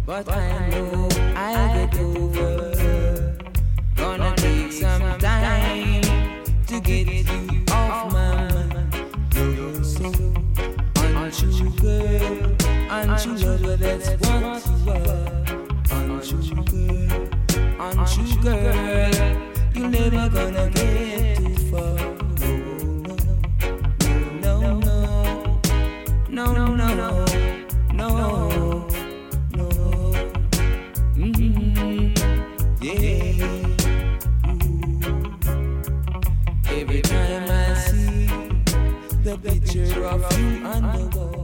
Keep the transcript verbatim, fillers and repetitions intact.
but I know I'll get over. Gonna take some time to get you off my mind. You're so untrue, girl, untrue lover, that's what you are. Untrue girl, untrue girl, you're never gonna get too far. No, no, no, no, no, no, no, no, mm-hmm. Yeah. Every time I see the picture of you on the wall,